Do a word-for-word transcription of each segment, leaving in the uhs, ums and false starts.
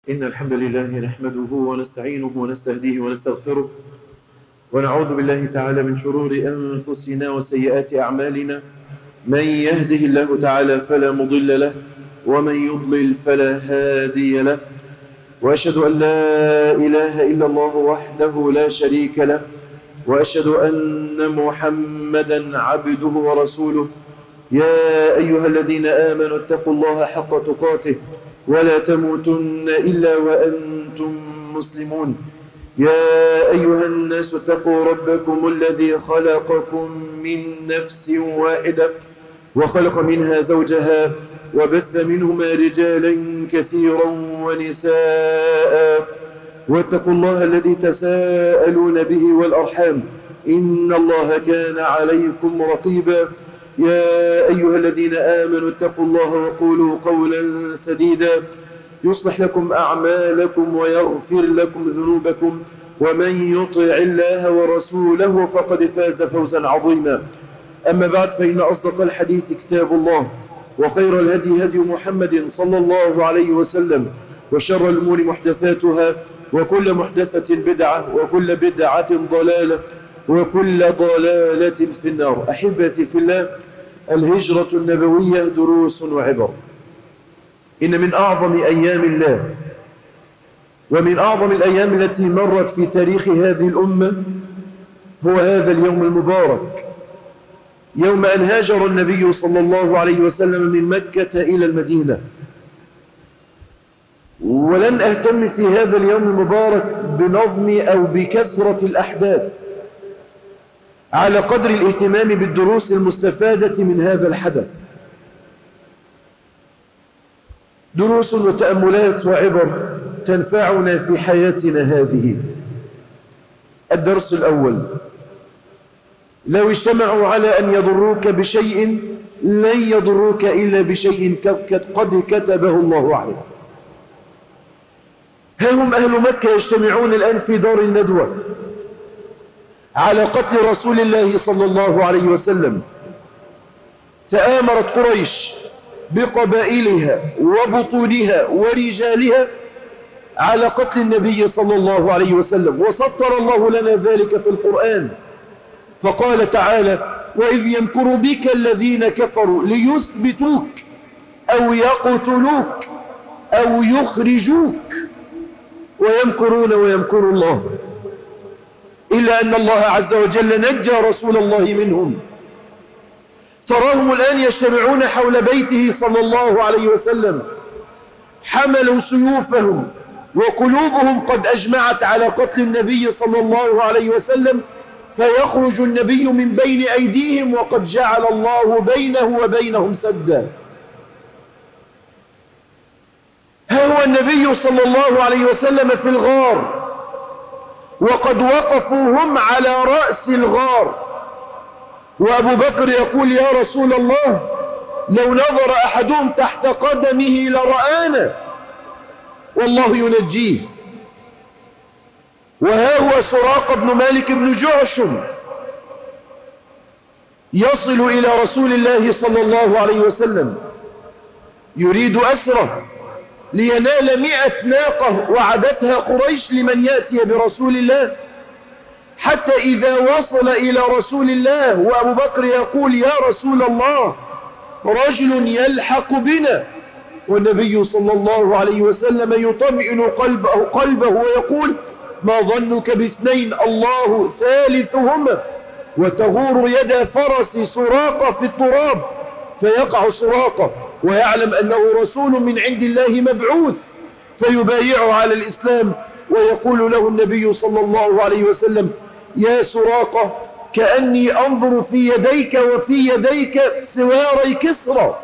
إن الحمد لله نحمده ونستعينه ونستهديه ونستغفره ونعوذ بالله تعالى من شرور أنفسنا وسيئات أعمالنا. من يهده الله تعالى فلا مضل له ومن يضلل فلا هادي له، وأشهد أن لا إله إلا الله وحده لا شريك له، وأشهد أن محمدا عبده ورسوله. يا أيها الذين آمنوا اتقوا الله حق تقاته ولا تموتن إلا وأنتم مسلمون. يا أيها الناس اتقوا ربكم الذي خلقكم من نفس واحدة وخلق منها زوجها وبث منهما رجالا كثيرا ونساء، واتقوا الله الذي تساءلون به والأرحام إن الله كان عليكم رقيبا. يا أيها الذين آمنوا اتقوا الله وقولوا قولا سديدا يصلح لكم أعمالكم ويغفر لكم ذنوبكم، ومن يطع الله ورسوله فقد فاز فوزا عظيما. أما بعد، فإن أصدق الحديث كتاب الله، وخير الهدي هدي محمد صلى الله عليه وسلم، وشر الأمور محدثاتها، وكل محدثة بدعة، وكل بدعة ضلالة، وكل ضلالة في النار. أحبتي في الله، الهجرة النبوية دروس وعبر. إن من أعظم أيام الله ومن أعظم الأيام التي مرت في تاريخ هذه الأمة هو هذا اليوم المبارك، يوم أن هاجر النبي صلى الله عليه وسلم من مكة إلى المدينة. ولن أهتم في هذا اليوم المبارك بنظم أو بكثرة الأحداث على قدر الاهتمام بالدروس المستفادة من هذا الحدث. دروس وتأملات وعبر تنفعنا في حياتنا هذه. الدرس الأول: لو اجتمعوا على أن يضروك بشيء لن يضروك إلا بشيء قد كتبه الله عليك. ها هم أهل مكة يجتمعون الآن في دار الندوة على قتل رسول الله صلى الله عليه وسلم. تآمرت قريش بقبائلها وبطونها ورجالها على قتل النبي صلى الله عليه وسلم، وسطر الله لنا ذلك في القرآن، فقال تعالى: وإذ يمكر بك الذين كفروا ليثبتوك أو يقتلوك أو يخرجوك ويمكرون ويمكر الله، إلا أن الله عز وجل نجى رسول الله منهم. تراهم الآن يجتمعون حول بيته صلى الله عليه وسلم، حملوا سيوفهم وقلوبهم قد أجمعت على قتل النبي صلى الله عليه وسلم، فيخرج النبي من بين أيديهم وقد جعل الله بينه وبينهم سدا. ها هو النبي صلى الله عليه وسلم في الغار، وقد وقفوا هم على رأس الغار، وأبو بكر يقول: يا رسول الله، لو نظر أحدهم تحت قدمه لرآنا، والله ينجيه. وها هو سراقة بن مالك بن جعشم يصل إلى رسول الله صلى الله عليه وسلم، يريد أسره لينال مئة ناقة وعدتها قريش لمن يأتي برسول الله. حتى إذا وصل إلى رسول الله وأبو بكر يقول: يا رسول الله، رجل يلحق بنا، والنبي صلى الله عليه وسلم يطمئن قلبه, قلبه ويقول: ما ظنك باثنين الله ثالثهما، وتغور يد فرس سراقة في التراب، فيقع سراقة ويعلم أنه رسول من عند الله مبعوث، فيبايعه على الإسلام، ويقول له النبي صلى الله عليه وسلم: يا سراقة، كأني أنظر في يديك وفي يديك سواري كسرى.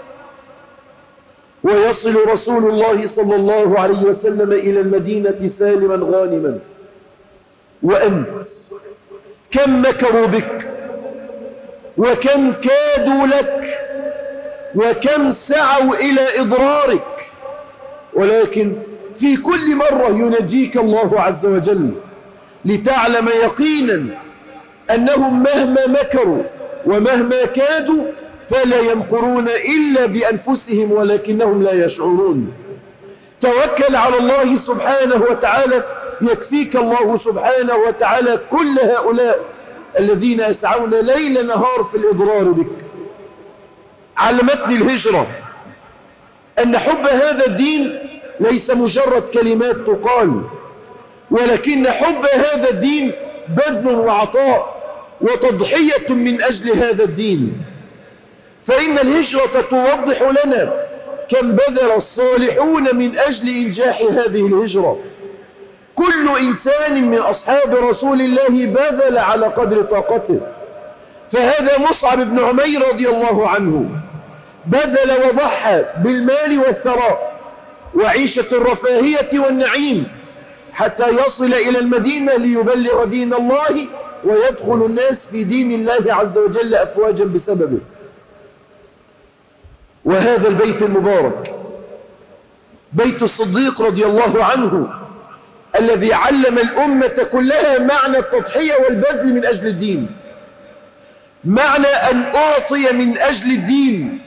ويصل رسول الله صلى الله عليه وسلم إلى المدينة سالما غانما. وأنت كم مكروا بك، وكم كادوا لك، وكم سعوا إلى إضرارك، ولكن في كل مرة ينجيك الله عز وجل، لتعلم يقينا أنهم مهما مكروا ومهما كادوا فلا يمكرون إلا بأنفسهم ولكنهم لا يشعرون. توكل على الله سبحانه وتعالى يكفيك الله سبحانه وتعالى كل هؤلاء الذين يسعون ليل نهار في الإضرار بك. علمتني الهجرة أن حب هذا الدين ليس مجرد كلمات تقال، ولكن حب هذا الدين بذل وعطاء وتضحية من أجل هذا الدين. فإن الهجرة توضح لنا كم بذل الصالحون من أجل إنجاح هذه الهجرة. كل إنسان من أصحاب رسول الله بذل على قدر طاقته. فهذا مصعب بن عمير رضي الله عنه بذل وضحى بالمال والثراء وعيشة الرفاهية والنعيم حتى يصل إلى المدينة ليبلغ دين الله ويدخل الناس في دين الله عز وجل أفواجا بسببه. وهذا البيت المبارك بيت الصديق رضي الله عنه الذي علم الأمة كلها معنى التضحية والبذل من أجل الدين، معنى أن أعطي من أجل الدين،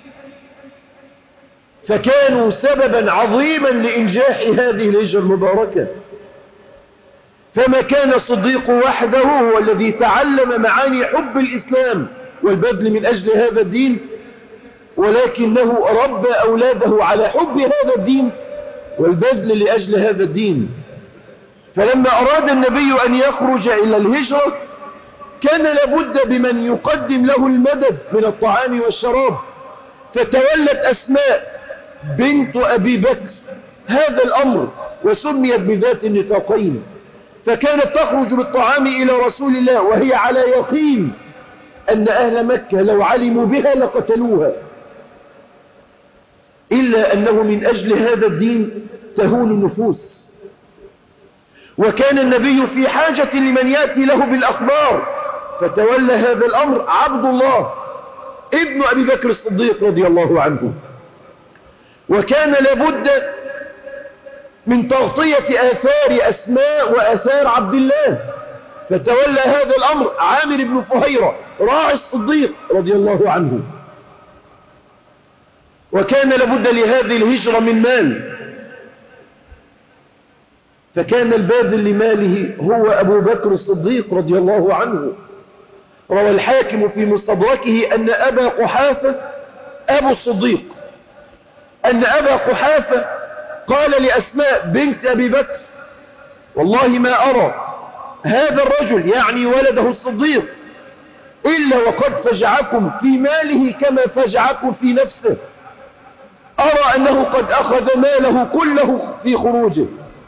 فكانوا سببا عظيما لإنجاح هذه الهجرة المباركة. فما كان الصديق وحده هو الذي تعلم معاني حب الإسلام والبذل من أجل هذا الدين، ولكنه ربى أولاده على حب هذا الدين والبذل لأجل هذا الدين. فلما أراد النبي أن يخرج إلى الهجرة كان لابد بمن يقدم له المدد من الطعام والشراب، فتولت أسماء بنت أبي بكر هذا الأمر وسميت بذات النطاقين، فكانت تخرج بالطعام إلى رسول الله وهي على يقين أن أهل مكة لو علموا بها لقتلوها، إلا أنه من أجل هذا الدين تهون النفوس. وكان النبي في حاجة لمن يأتي له بالأخبار، فتولى هذا الأمر عبد الله ابن أبي بكر الصديق رضي الله عنه. وكان لابد من تغطية آثار أسماء وآثار عبد الله، فتولى هذا الأمر عامر بن فهيرة راعي الصديق رضي الله عنه. وكان لابد لهذه الهجرة من مال، فكان الباذل لماله هو أبو بكر الصديق رضي الله عنه. روى الحاكم في مستدركه أن أبا قحافة أبو الصديق أن أبا قحافة قال لأسماء بنت أبي بكر: والله ما أرى هذا الرجل يعني ولده الصديق إلا وقد فجعكم في ماله كما فجعكم في نفسه، أرى أنه قد أخذ ماله كله في خروجه.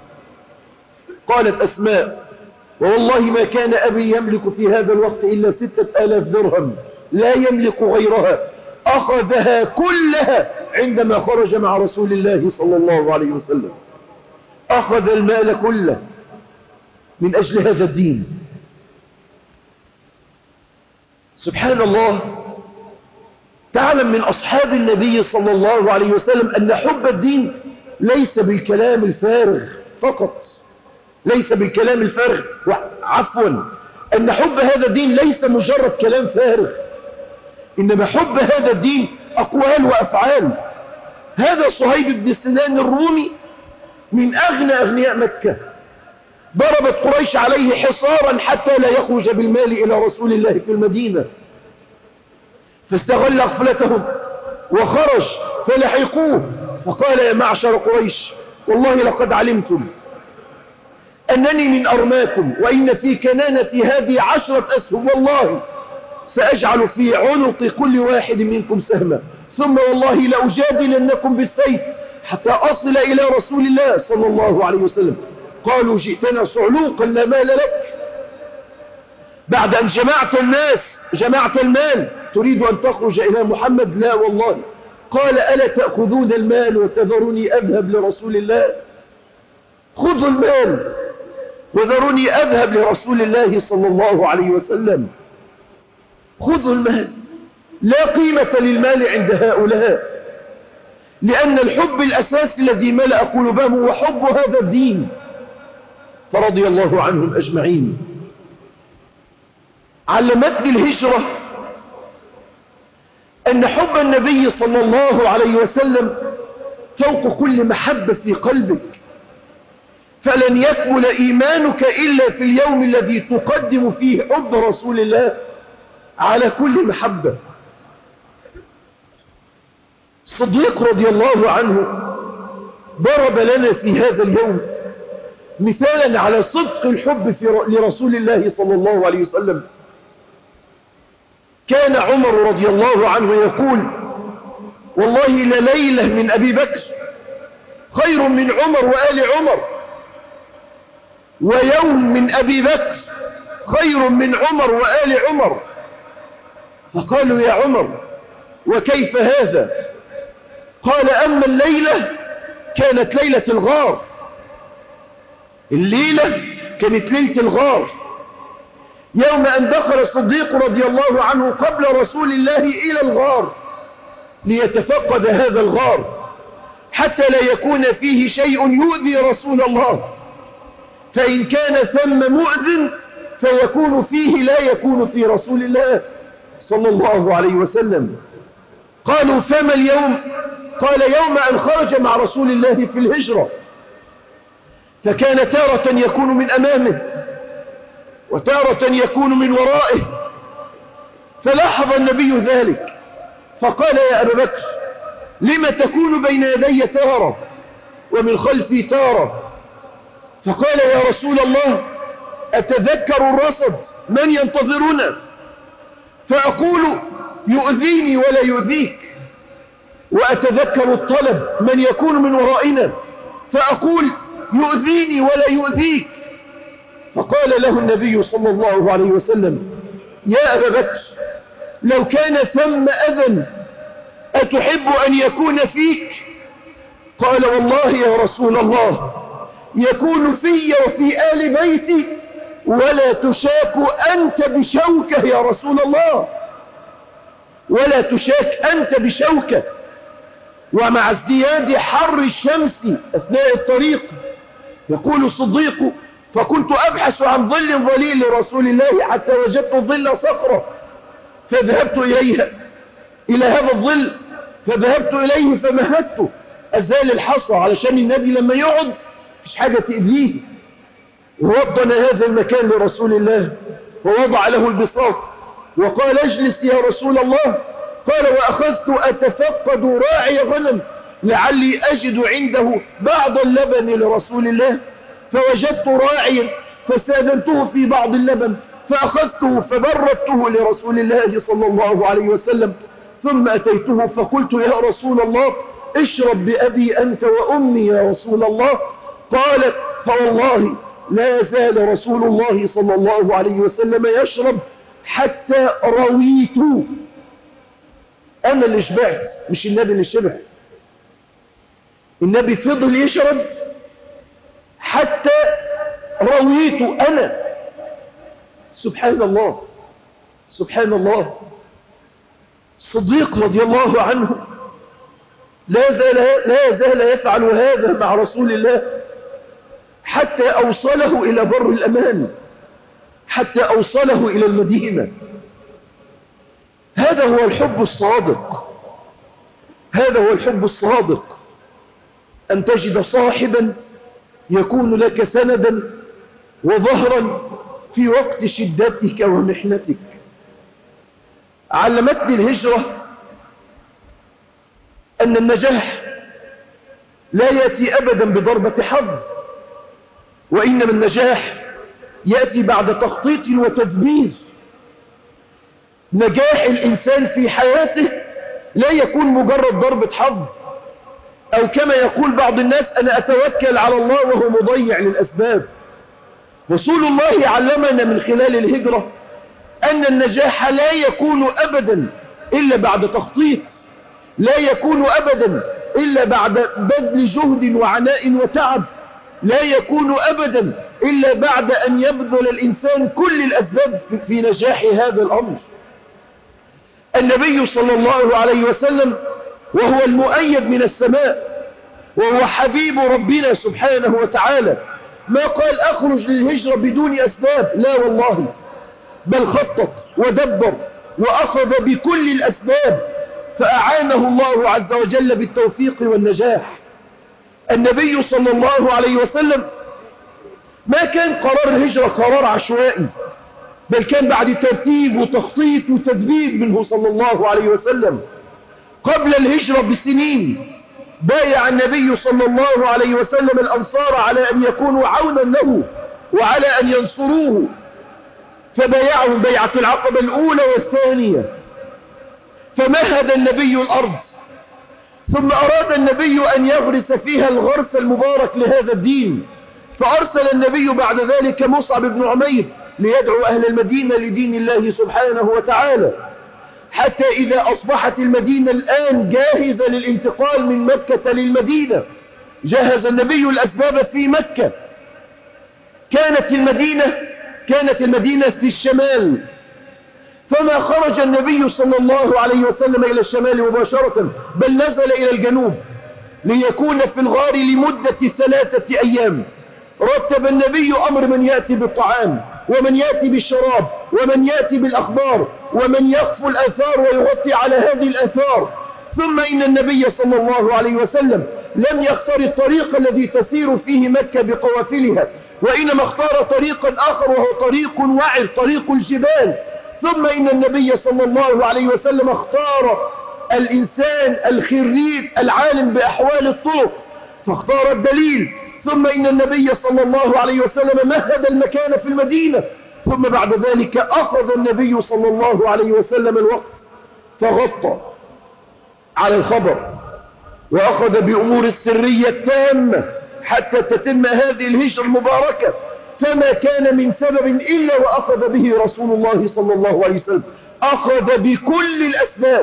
قالت أسماء: والله ما كان أبي يملك في هذا الوقت إلا ستة آلاف درهم لا يملك غيرها، أخذها كلها عندما خرج مع رسول الله صلى الله عليه وسلم، أخذ المال كله من أجل هذا الدين. سبحان الله، تعلم من أصحاب النبي صلى الله عليه وسلم أن حب الدين ليس بالكلام الفارغ فقط، ليس بالكلام الفارغ، عفوا أن حب هذا الدين ليس مجرد كلام فارغ، إنما حب هذا الدين أقوال وأفعال. هذا صهيب بن سنان الرومي من أغنى أغنياء مكة، ضربت قريش عليه حصارا حتى لا يخرج بالمال إلى رسول الله في المدينة، فاستغل غفلتهم وخرج فلحقوه، فقال: يا معشر قريش، والله لقد علمتم أنني من أرماكم، وإن في كنانتي هذه عشرة أسهم، والله سأجعل في عنق كل واحد منكم سهما، ثم والله لأجادلنكم بالسيف حتى أصل إلى رسول الله صلى الله عليه وسلم. قالوا: جئتنا صعلوقا لا مال لك، بعد أن جمعت الناس جمعت المال تريد أن تخرج إلى محمد؟ لا والله. قال: ألا تأخذون المال وتذروني أذهب لرسول الله؟ خذوا المال وذروني أذهب لرسول الله صلى الله عليه وسلم. خذوا المال. لا قيمة للمال عند هؤلاء، لأن الحب الأساسي الذي ملأ قلوبهم هو حب هذا الدين، فرضي الله عنهم أجمعين. علمتني الهجرة أن حب النبي صلى الله عليه وسلم فوق كل محبة في قلبك، فلن يكمل إيمانك إلا في اليوم الذي تقدم فيه حب رسول الله على كل محبة. الصديق رضي الله عنه ضرب لنا في هذا اليوم مثالا على صدق الحب في لرسول الله صلى الله عليه وسلم. كان عمر رضي الله عنه يقول: والله لليلة من أبي بكر خير من عمر وآل عمر، ويوم من أبي بكر خير من عمر وآل عمر. فقالوا: يا عمر وكيف هذا؟ قال: أما الليلة كانت ليلة الغار، الليلة كانت ليلة الغار، يوم أن دخل الصديق رضي الله عنه قبل رسول الله إلى الغار ليتفقد هذا الغار حتى لا يكون فيه شيء يؤذي رسول الله، فإن كان ثم مؤذن فيكون فيه لا يكون في رسول الله صلى الله عليه وسلم. قالوا: فما اليوم؟ قال: يوم أن خرج مع رسول الله في الهجرة، فكان تارة يكون من أمامه وتارة يكون من ورائه، فلاحظ النبي ذلك فقال: يا أبا بكر لما تكون بين يدي تارة ومن خلفي تارة؟ فقال: يا رسول الله أتذكر الرصد من ينتظرنا، فأقول يؤذيني ولا يؤذيك، وأتذكر الطلب من يكون من ورائنا فأقول يؤذيني ولا يؤذيك. فقال له النبي صلى الله عليه وسلم: يا أبا بكر لو كان ثم أذى أتحب أن يكون فيك؟ قال: والله يا رسول الله يكون في وفي آل بيتي ولا تشاك أنت بشوكة يا رسول الله، ولا تشاك أنت بشوكة. ومع ازدياد حر الشمس أثناء الطريق يقول الصديق: فكنت أبحث عن ظل ظليل لرسول الله حتى وجدت ظل صخرة فذهبت إليها إلى هذا الظل فذهبت إليه فمهدته أزال الحصى علشان النبي لما يقعد مفيش حاجة تأذيه. ووطن هذا المكان لرسول الله ووضع له البساط وقال: اجلس يا رسول الله. قال: وأخذت أتفقد راعي غنم لعلي أجد عنده بعض اللبن لرسول الله، فوجدت راعيا فاستأذنته في بعض اللبن فأخذته فبردته لرسول الله صلى الله عليه وسلم، ثم أتيته فقلت: يا رسول الله اشرب بأبي أنت وأمي يا رسول الله. قال: فوالله لا زال رسول الله صلى الله عليه وسلم يشرب حتى رويت. أنا اللي شبعت مش النبي اللي شبع. النبي فضل يشرب حتى رويت أنا. سبحان الله سبحان الله. الصديق رضي الله عنه لا زال, لا زال يفعل هذا مع رسول الله حتى أوصله إلى بر الأمان، حتى أوصله إلى المدينة. هذا هو الحب الصادق، هذا هو الحب الصادق، أن تجد صاحبا يكون لك سندا وظهرا في وقت شدتك ومحنتك. علمتني الهجرة أن النجاح لا يأتي أبدا بضربة حظ، وإنما النجاح يأتي بعد تخطيط وتدبير. نجاح الإنسان في حياته لا يكون مجرد ضربة حظ، أو كما يقول بعض الناس: أنا أتوكل على الله وهو مضيع للأسباب. رسول الله علمنا من خلال الهجرة أن النجاح لا يكون أبدا إلا بعد تخطيط، لا يكون أبدا إلا بعد بذل جهد وعناء وتعب، لا يكون أبدا إلا بعد أن يبذل الإنسان كل الأسباب في نجاح هذا الأمر. النبي صلى الله عليه وسلم وهو المؤيد من السماء وهو حبيب ربنا سبحانه وتعالى ما قال: أخرج للهجرة بدون أسباب، لا والله، بل خطط ودبر وأخذ بكل الأسباب، فأعانه الله عز وجل بالتوفيق والنجاح. النبي صلى الله عليه وسلم ما كان قرار الهجرة قرار عشوائي، بل كان بعد ترتيب وتخطيط وتدبير منه صلى الله عليه وسلم. قبل الهجرة بسنين بايع النبي صلى الله عليه وسلم الأنصار على أن يكونوا عونا له وعلى أن ينصروه، فبايعهم بيعة العقبة الأولى والثانية، فمهد النبي الأرض، ثم أراد النبي أن يغرس فيها الغرس المبارك لهذا الدين، فأرسل النبي بعد ذلك مصعب بن عمير ليدعو أهل المدينة لدين الله سبحانه وتعالى، حتى إذا أصبحت المدينة الآن جاهزة للانتقال من مكة للمدينة، جهز النبي الأسباب في مكة. كانت المدينة كانت المدينة في الشمال، فما خرج النبي صلى الله عليه وسلم إلى الشمال مباشرة، بل نزل إلى الجنوب ليكون في الغار لمدة ثلاثة أيام. رتب النبي أمر من يأتي بالطعام، ومن يأتي بالشراب، ومن يأتي بالأخبار، ومن يقف الآثار ويغطي على هذه الآثار. ثم إن النبي صلى الله عليه وسلم لم يختار الطريق الذي تسير فيه مكة بقوافلها، وإنما اختار طريقا آخر وهو طريق وعر، طريق الجبال. ثم إن النبي صلى الله عليه وسلم اختار الإنسان الخريج العالم بأحوال الطرق، فاختار الدليل. ثم إن النبي صلى الله عليه وسلم مهد المكان في المدينة، ثم بعد ذلك أخذ النبي صلى الله عليه وسلم الوقت فغطى على الخبر، وأخذ بأمور السرية التامة حتى تتم هذه الهجرة المباركة، فما كان من سبب إلا وأخذ به رسول الله صلى الله عليه وسلم، أخذ بكل الأسباب.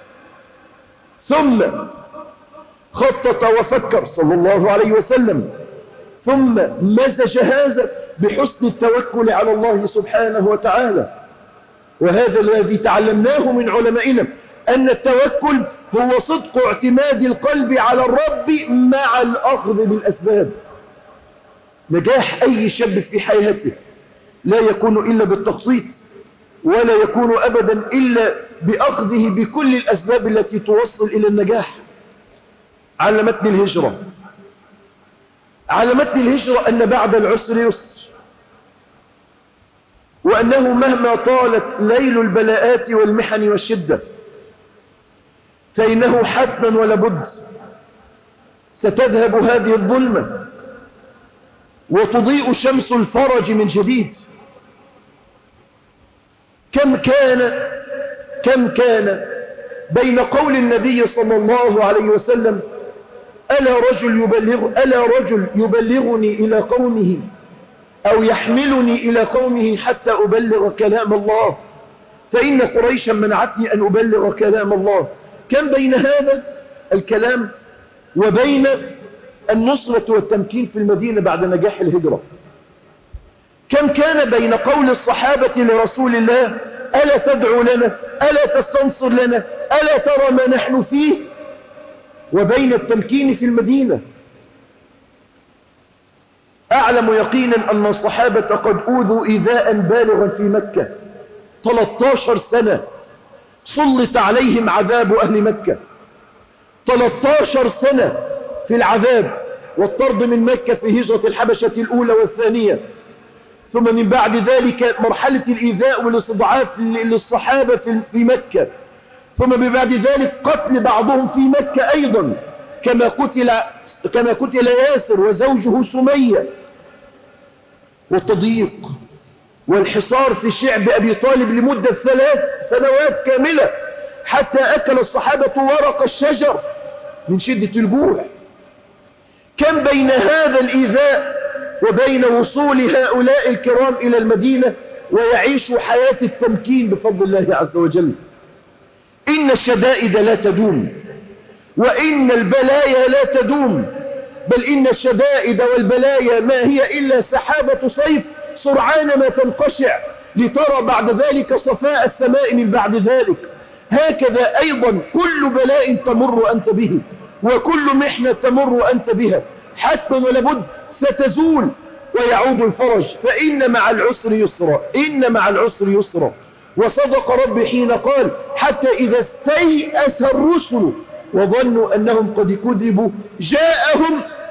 ثم خطط وفكر صلى الله عليه وسلم، ثم مزج هذا بحسن التوكل على الله سبحانه وتعالى. وهذا الذي تعلمناه من علمائنا، أن التوكل هو صدق اعتماد القلب على الرب مع الأخذ بالأسباب. نجاح أي شاب في حياته لا يكون إلا بالتخطيط، ولا يكون أبدا إلا بأخذه بكل الأسباب التي توصل إلى النجاح. علمتني الهجرة علمتني الهجرة أن بعد العسر يسر، وأنه مهما طالت ليل البلاءات والمحن والشدة فإنه حتما ولابد ستذهب هذه الظلمة وتضيء شمس الفرج من جديد. كم كان كم كان بين قول النبي صلى الله عليه وسلم ألا رجل, يبلغ ألا رجل يبلغني إلى قومه أو يحملني إلى قومه حتى أبلغ كلام الله، فإن قريشا منعتني أن أبلغ كلام الله. كم بين هذا الكلام وبين النصرة والتمكين في المدينة بعد نجاح الهجرة. كم كان بين قول الصحابة لرسول الله ألا تدعو لنا، ألا تستنصر لنا، ألا ترى ما نحن فيه، وبين التمكين في المدينة. أعلم يقينا أن الصحابة قد أوذوا إيذاء بالغا في مكة. ثلاث عشرة سنة سلط عليهم عذاب أهل مكة، ثلاث عشرة سنة في العذاب والطرد من مكة في هجرة الحبشة الأولى والثانية، ثم من بعد ذلك مرحلة الإيذاء والاستضعاف للصحابة في مكة، ثم من بعد ذلك قتل بعضهم في مكة أيضا كما قتل, كما قتل ياسر وزوجه سمية، والتضييق والحصار في شعب أبي طالب لمدة ثلاث سنوات كاملة حتى أكل الصحابة ورق الشجر من شدة الجوع. كم بين هذا الإيذاء وبين وصول هؤلاء الكرام إلى المدينة ويعيشوا حياة التمكين بفضل الله عز وجل. إن الشدائد لا تدوم، وإن البلايا لا تدوم، بل إن الشدائد والبلايا ما هي إلا سحابة صيف سرعان ما تنقشع لترى بعد ذلك صفاء السماء من بعد ذلك. هكذا أيضا كل بلاء تمر أنت به وكل محنة تمر أنت بها حتما ولابد ستزول ويعود الفرج، فإن مع العسر يسرا، إن مع العسر يسرا. وصدق ربي حين قال حتى إذا استيأس الرسل وظنوا أنهم قد كذبوا جاءهم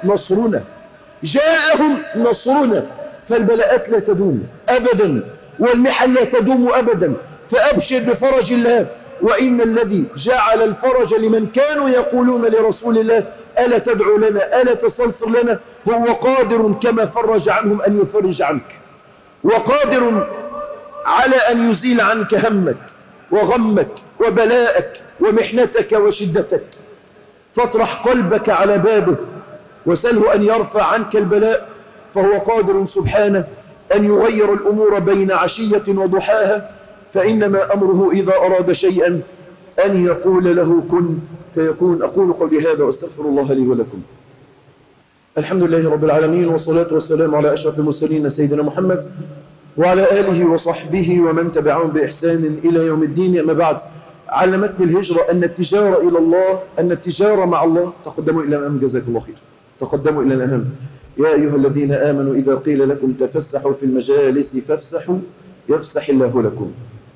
نصرنا، جاءهم نصرنا. فالبلاءات لا تدوم أبدا، والمحن لا تدوم أبدا، فأبشر بفرج الله. وإن الذي جعل الفرج لمن كانوا يقولون لرسول الله ألا تدعو لنا ألا تستنصر لنا، هو قادر كما فرج عنهم أن يفرج عنك، وقادر على أن يزيل عنك همك وغمك وبلاءك ومحنتك وشدتك. فاطرح قلبك على بابه وسله أن يرفع عنك البلاء، فهو قادر سبحانه أن يغير الأمور بين عشية وضحاها. فإنما أمره إذا أراد شيئا أن يقول له كن فيكون. أقول قولي هذا وأستغفر الله لي ولكم. الحمد لله رب العالمين، والصلاة والسلام على أشرف المرسلين سيدنا محمد وعلى آله وصحبه ومن تبعهم بإحسان إلى يوم الدين. أما بعد، علمتني الهجرة أن التجارة إلى الله، أن التجارة مع الله. تقدموا إلى الأمام، جزاك الله خير. تقدموا إلى الأمام. يا أيها الذين آمنوا إذا قيل لكم تفسحوا في المجالس فافسحوا يفسح الله لكم.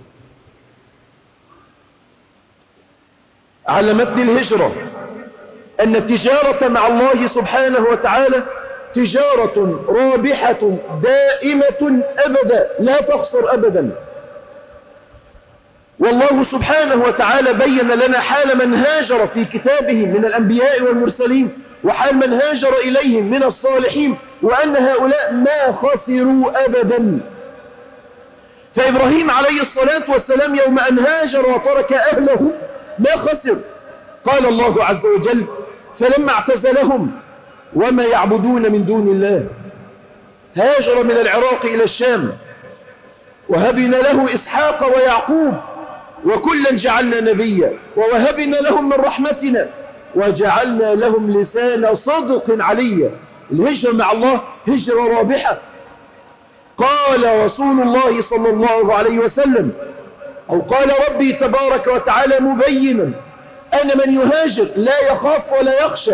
علمتني الهجرة أن التجارة مع الله سبحانه وتعالى تجارة رابحة دائمة أبدا، لا تخسر أبدا. والله سبحانه وتعالى بين لنا حال من هاجر في كتابه من الأنبياء والمرسلين، وحال من هاجر إليهم من الصالحين، وأن هؤلاء ما خسروا أبدا. فإبراهيم عليه الصلاة والسلام يوم أن هاجر وترك أهله ما خسر. قال الله عز وجل: فلما اعتزلهم وما يعبدون من دون الله هاجر من العراق إلى الشام، وهبنا له إسحاق ويعقوب وكلا جعلنا نبيا، ووهبنا لهم من رحمتنا وجعلنا لهم لسان صدق عليا. الهجرة مع الله هجرة رابحة. قال رسول الله صلى الله عليه وسلم، أو قال ربي تبارك وتعالى مبينا: أنا من يهاجر لا يخاف ولا يخشى.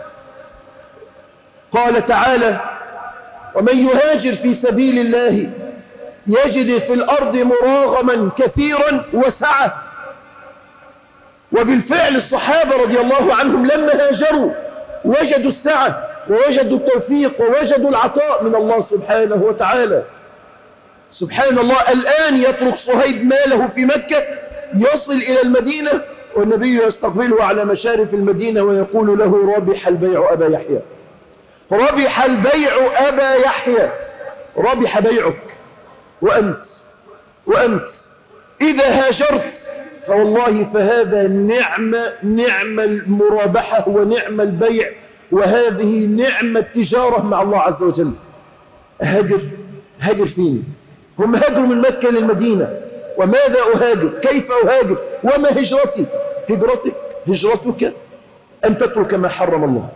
قال تعالى: ومن يهاجر في سبيل الله يجد في الأرض مراغما كثيرا وسعة. وبالفعل الصحابة رضي الله عنهم لما هاجروا وجدوا السعة ووجدوا التوفيق ووجدوا العطاء من الله سبحانه وتعالى. سبحان الله، الآن يترك صهيب ماله في مكة يصل إلى المدينة، والنبي يستقبله على مشارف المدينة ويقول له: ربح البيع أبا يحيى، ربح البيع أبا يحيى، ربح بيعك. وأنت وأنت إذا هاجرت فوالله فهذا نعم نعم المرابحة ونعم البيع، وهذه نعم التجارة مع الله عز وجل. هاجر هاجر فين؟ هم هاجروا من مكة للمدينة. وماذا أهاجر؟ كيف أهاجر؟ وما هجرتي؟ هجرتك هجرتك أن تترك ما حرم الله.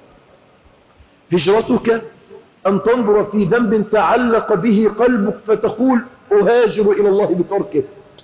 هجرتك أن تنظر في ذنب تعلق به قلبك فتقول: أهاجر إلى الله بتركه.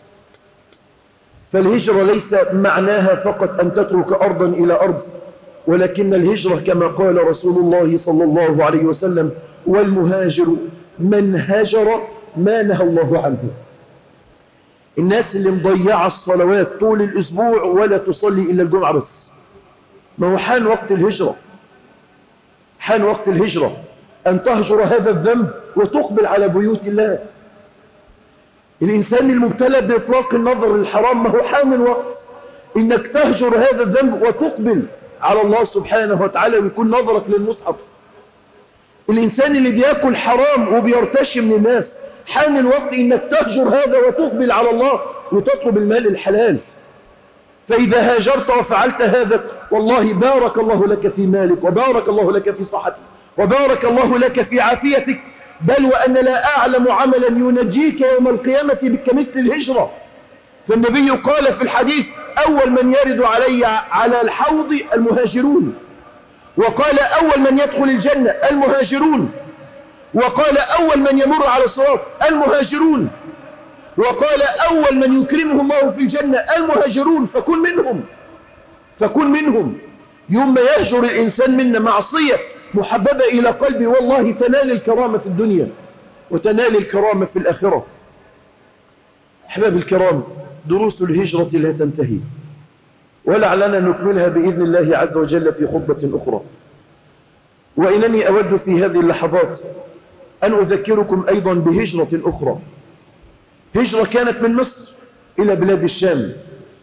فالهجرة ليس معناها فقط أن تترك أرضا إلى أرض، ولكن الهجرة كما قال رسول الله صلى الله عليه وسلم: والمهاجر من هاجر ما نهى الله عنه. الناس اللي مضيعة الصلوات طول الأسبوع ولا تصلي إلا الجمعة بس، ما هو حان وقت الهجرة. حان وقت الهجرة أن تهجر هذا الذنب وتقبل على بيوت الله. الإنسان المبتلى بإطلاق النظر للحرام، ما هو حان الوقت إنك تهجر هذا الذنب وتقبل على الله سبحانه وتعالى ويكون نظرك للمصحف. الإنسان اللي بيأكل حرام وبيرتشي من الناس، حان الوقت إنك تهجر هذا وتقبل على الله وتطلب المال الحلال. فإذا هاجرت وفعلت هذا والله بارك الله لك في مالك، وبارك الله لك في صحتك، وبارك الله لك في عافيتك، بل وأن لا أعلم عملا ينجيك يوم القيامة كمثل الهجرة. فالنبي قال في الحديث: أول من يرد علي على الحوض المهاجرون، وقال: أول من يدخل الجنة المهاجرون، وقال: أول من يمر على الصراط المهاجرون، وقال: أول من يكرمه الله في الجنة المهاجرون. فكن منهم فكن منهم يوم يهجر الإنسان منا معصية محببة إلى قلبي، والله تنال الكرامة في الدنيا وتنال الكرامة في الآخرة. أحباب الكرام، دروس الهجرة لا تنتهي، ولعلنا نكملها بإذن الله عز وجل في خطبة أخرى. وإنني أود في هذه اللحظات أن أذكركم أيضا بهجرة أخرى، هجرة كانت من مصر إلى بلاد الشام،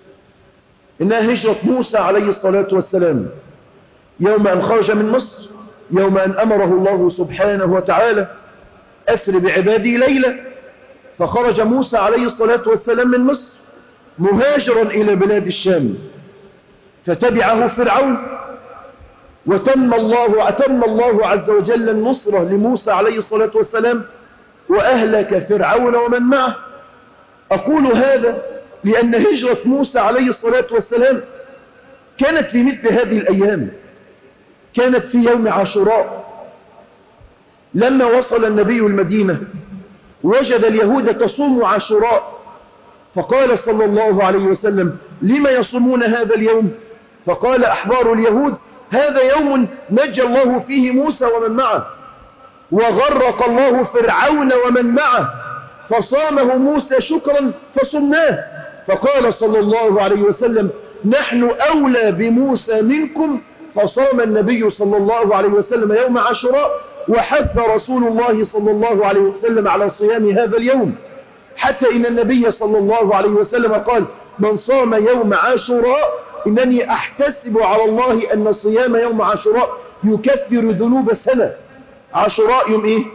إنها هجرة موسى عليه الصلاة والسلام، يوم أن خرج من مصر، يوم أن أمره الله سبحانه وتعالى أسر بعبادي ليلة، فخرج موسى عليه الصلاة والسلام من مصر مهاجرا إلى بلاد الشام، فتبعه فرعون، وتم الله أتم الله عز وجل النصرة لموسى عليه الصلاة والسلام، وأهلك فرعون ومن معه. أقول هذا لأن هجرة موسى عليه الصلاة والسلام كانت في مثل هذه الأيام، كانت في يوم عاشوراء. لما وصل النبي المدينة وجد اليهود تصوم عاشوراء، فقال صلى الله عليه وسلم: لما يصومون هذا اليوم؟ فقال أحبار اليهود: هذا يوم نجى الله فيه موسى ومن معه، وغرق الله فرعون ومن معه، فصامه موسى شكرا فصمناه. فقال صلى الله عليه وسلم: نحن أولى بموسى منكم. فصام النبي صلى الله عليه وسلم يوم عاشوراء، وحث رسول الله صلى الله عليه وسلم على صيام هذا اليوم، حتى إن النبي صلى الله عليه وسلم قال: من صام يوم عاشوراء إنني أحتسب على الله أن صيام يوم عاشوراء يكفر ذنوب السنة. عاشوراء يوم إيه؟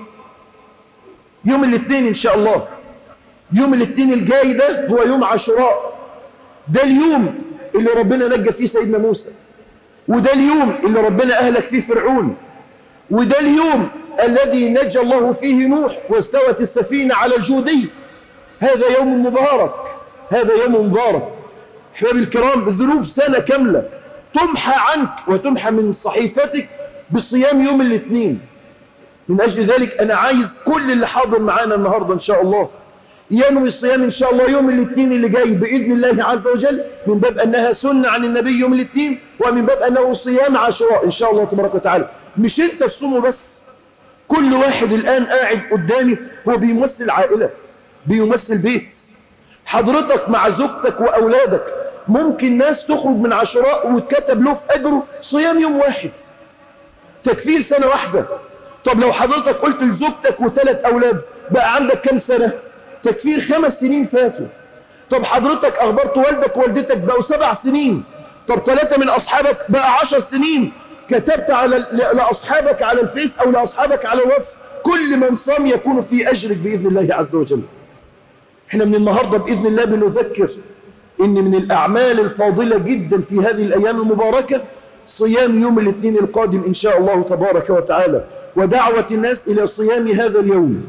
يوم الاثنين إن شاء الله، يوم الاثنين الجاي ده هو يوم عاشوراء، ده اليوم اللي ربنا نجى فيه سيدنا موسى، وده اليوم اللي ربنا أهلك فيه فرعون، وده اليوم الذي نجى الله فيه نوح واستوت السفينة على الجودي. هذا يوم مبارك، هذا يوم مبارك. أحبابي الكرام، ذنوب سنة كاملة تمحى عنك وتمحى من صحيفتك بصيام يوم الاثنين. من أجل ذلك أنا عايز كل اللي حاضر معانا النهاردة إن شاء الله ينوي الصيام إن شاء الله يوم الاثنين اللي جاي بإذن الله عز وجل، من باب أنها سنة عن النبي يوم الاثنين، ومن باب أنه صيام عاشوراء إن شاء الله تبارك وتعالى. مش أنت تصومه بس، كل واحد الآن قاعد قدامي هو بيمثل عائلة، بيمثل بيت. حضرتك مع زوجتك وأولادك ممكن ناس تخرج من عاشوراء وتكتب له في أجره صيام يوم واحد، تكفيل سنة واحدة. طب لو حضرتك قلت لزوجتك وثلاث أولاد بقى عندك كم سنة؟ تكفير خمس سنين فاتوا. طب حضرتك أخبرت والدك ووالدتك بقوا سبع سنين. طب ثلاثة من أصحابك بقى عشر سنين. كتبت على لأصحابك على الفيس أو لأصحابك على الواتس، كل من صام يكون في أجرك بإذن الله عز وجل. احنا من النهاردة بإذن الله بنذكر إن من الأعمال الفاضلة جدا في هذه الأيام المباركة صيام يوم الاثنين القادم إن شاء الله تبارك وتعالى، ودعوة الناس إلى صيام هذا اليوم.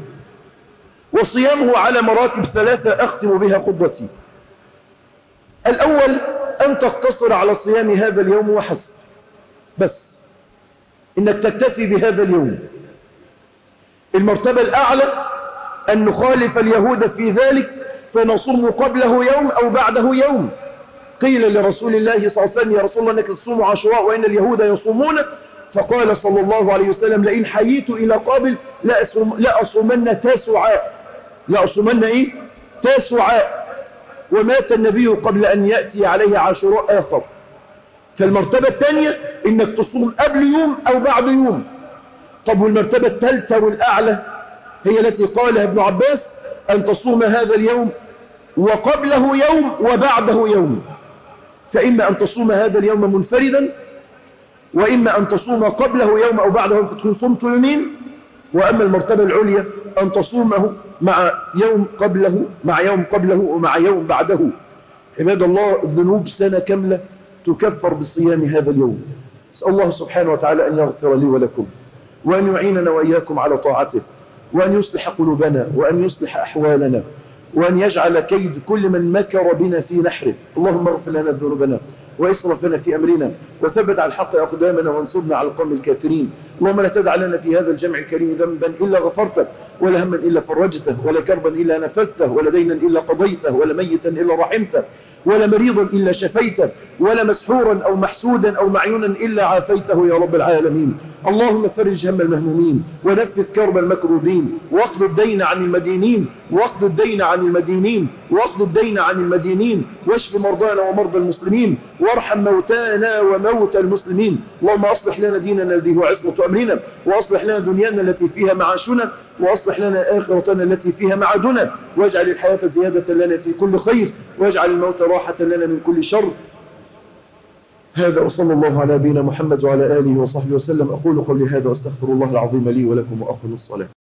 وصيامه على مراتب ثلاثة أختم بها خطبتي. الأول أن تقتصر على صيام هذا اليوم وحسب، بس إنك تكتفي بهذا اليوم. المرتبة الأعلى أن نخالف اليهود في ذلك فنصوم قبله يوم أو بعده يوم. قيل لرسول الله صلى الله عليه وسلم: يا رسول الله إنك تصوم عاشوراء وإن اليهود يصومون، فقال صلى الله عليه وسلم: لئن حييت إلى قابل لا أصوم لا أصومن تاسعاء، لا أصومن إيه؟ تاسعاء. ومات النبي قبل أن يأتي عليه عاشوراء آخر. فالمرتبة الثانية إنك تصوم قبل يوم أو بعد يوم. طب والمرتبة الثالثة والأعلى هي التي قالها ابن عباس: أن تصوم هذا اليوم وقبله يوم وبعده يوم. فإما أن تصوم هذا اليوم منفردا، وإما أن تصوم قبله يوم أو بعده يوم فتكون صمت يومين. وأما المرتبة العليا أن تصومه مع يوم قبله مع يوم قبله ومع يوم بعده. عباد الله، الذنوب سنة كاملة تكفر بصيام هذا اليوم. أسأل الله سبحانه وتعالى أن يغفر لي ولكم، وأن يعيننا وإياكم على طاعته، وأن يصلح قلوبنا، وأن يصلح أحوالنا، وأن يجعل كيد كل من مكر بنا في نحره. اللهم اغفر لنا ذنوبنا وإسرافنا في أمرنا، وثبت على الحق أقدامنا، وانصرنا على القوم الكافرين. اللهم لا تدع لنا في هذا الجمع الكريم ذنبا إلا غفرته، ولا هما إلا فرجته، ولا كربا إلا نفذته، ولا دينا إلا قضيته، ولا ميتا إلا رحمته، ولا مريضا إلا شفيته، ولا مسحورا أو محسودا أو معيونا إلا عافيته يا رب العالمين. اللهم فرج هم المهمومين، ونفذ كرب المكروبين، واقض الدين عن المدينين، واقض الدين عن المدينين، واقض الدين عن المدينين، واشف مرضانا ومرضى المسلمين، وارحم موتانا وموتى المسلمين. اللهم أصلح لنا ديننا الذي هو عصمة أمرنا، وأصلح لنا دنيانا التي فيها معاشنا، وأصلح لنا آخرتنا التي فيها معادنا، واجعل الحياة زيادة لنا في كل خير، واجعل الموت راحة لنا من كل شر. هذا وصلى الله على نبينا محمد وعلى آله وصحبه وسلم. أقول قولي هذا واستغفر الله العظيم لي ولكم وأقم الصلاة.